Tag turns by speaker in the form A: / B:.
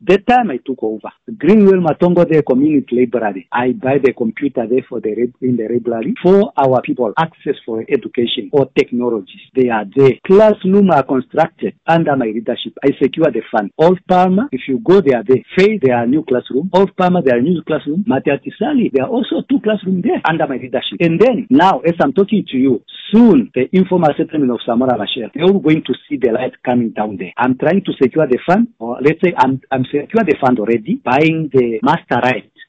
A: The time I took over, Greenwell Matongo Day Community Library, I buy the computer there in the library for our people access for education or technologies. They are there. Classrooms are constructed under my leadership. I secure the fund. Old Palmer, if you go there, they say there are new classroom. Old Palmer, there are new classroom. Matiatisali, there are also 2 classrooms there under my leadership. And then now, as I'm talking to you, soon the informal settlement of Samora Machel, they're all going to see the light coming down there. I'm trying to secure the fund, or let's say I'm secure the fund already, buying the master right